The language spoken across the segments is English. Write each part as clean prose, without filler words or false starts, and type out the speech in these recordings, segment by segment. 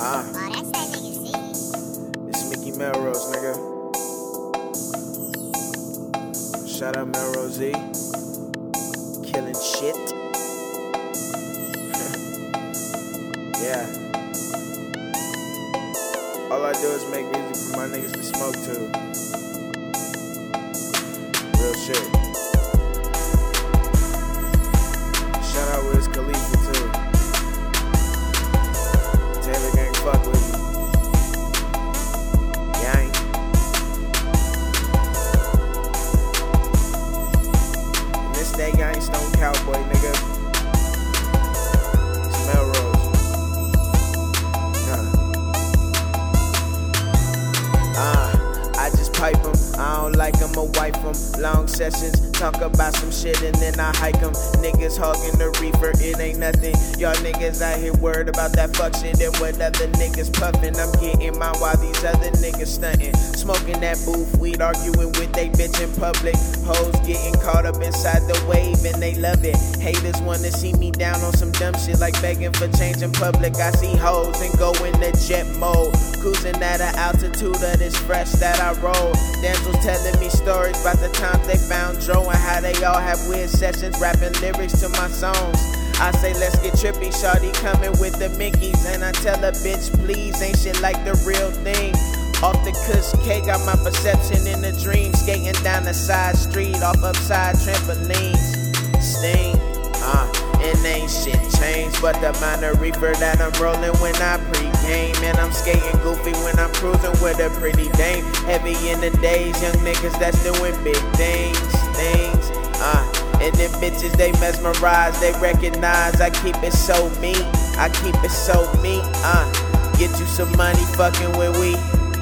That's that nigga C. It's Mickey Melrose, nigga. Shout out Melrose Z. Killing shit. Yeah. All I do is make music for my niggas to smoke to. Real shit. Shout out Wiz Khalifa too. Taylor gang fuck with me. Gang. And this that gang Stone Cowboy, nigga. It's Melrose. I just pipe 'em, I don't like 'em, I wipe 'em. Long sessions, talk about some shit and then I hike 'em. Niggas hogging the reefer, it ain't nothing. Y'all niggas out here worried about that fuck shit and what other niggas puffin'. I'm getting mine while these other niggas stuntin'. Smoking that booth weed, arguing with they bitch in public. Hoes getting caught up inside the wave and they love it. Haters wanna see me down on some dumb shit like begging for change in public. I see hoes and go into jet mode. Cruising at an altitude of this fresh that I roll. Damsels telling me stories about the times they found Joe and how they all have weird sessions rapping lyrics to my songs. I say let's get trippy, shawty coming with the Mickeys. And I tell a bitch please, ain't shit like the real thing. Off the Kush K, got my perception in a dream. Skating down the side street, off upside trampolines. Sting, and ain't shit changed but the amount of reefer that I'm rolling when I pre-game. And I'm skating goofy when I'm cruising with a pretty dame. Heavy in the days, young niggas that's doing big things. And them bitches, they mesmerize, they recognize I keep it so me, I keep it so me. Get you some money fucking with we.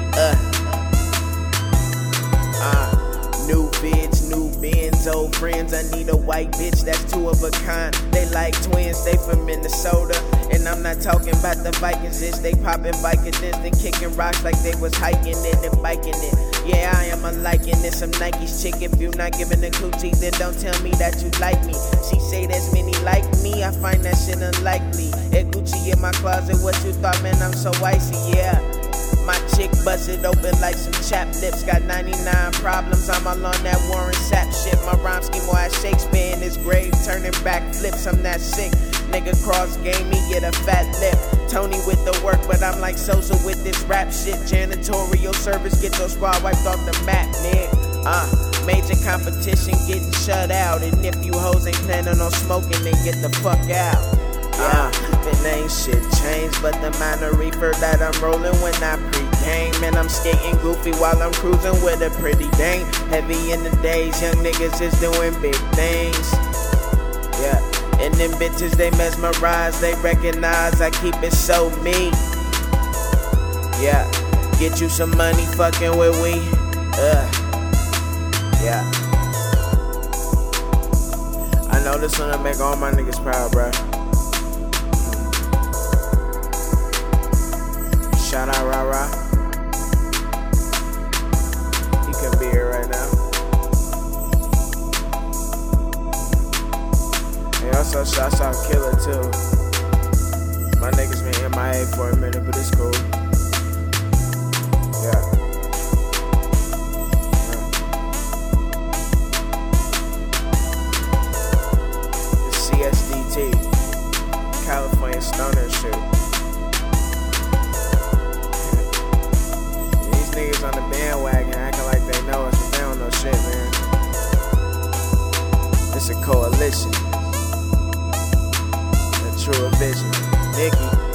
New vids, new bins, old friends. I need a white bitch that's two of a kind. They like twins, they from Minnesota. And I'm not talking about the Vikings, bitch. They popping Vicodins, then kicking rocks like they was hiking it and biking it. Yeah, I am a liking this. Some Nikes chick. If you not giving a coochie, then don't tell me that you like me. She say there's many like me, I find that shit unlikely. At Gucci in my closet, what you thought, man? I'm so icy, yeah. My chick busted open like some chapped lips. Got 99 problems, I'm all on that Warren Sapp shit. My rhyme scheme more as Shakespeare in his grave, turning back flips. I'm that sick. Nigga cross game, me get a fat lip. Tony with the work, but I'm like Sosa with this rap shit. Janitorial service, get your squad wiped off the map, nigga. Major competition getting shut out. And if you hoes ain't planning on smoking, then get the fuck out. It ain't shit changed but the amount of reefer that I'm rolling when I pre-game. And I'm skating goofy while I'm cruising with a pretty dame. Heavy in the days, young niggas is doing big things. Yeah, and them bitches they mesmerize, they recognize I keep it so me. Yeah, get you some money fucking with we. Yeah. I know this one'll make all my niggas proud, bruh. Shout out Ra Ra. He couldn't be here right now. And also shouts out Killer too. My niggas been MIA for a minute, but it's cool. Yeah. It's CSDT, California Stoner shit. Niggas on the bandwagon acting like they know us, but they don't know shit, man. It's a coalition, a truer vision. Nikki.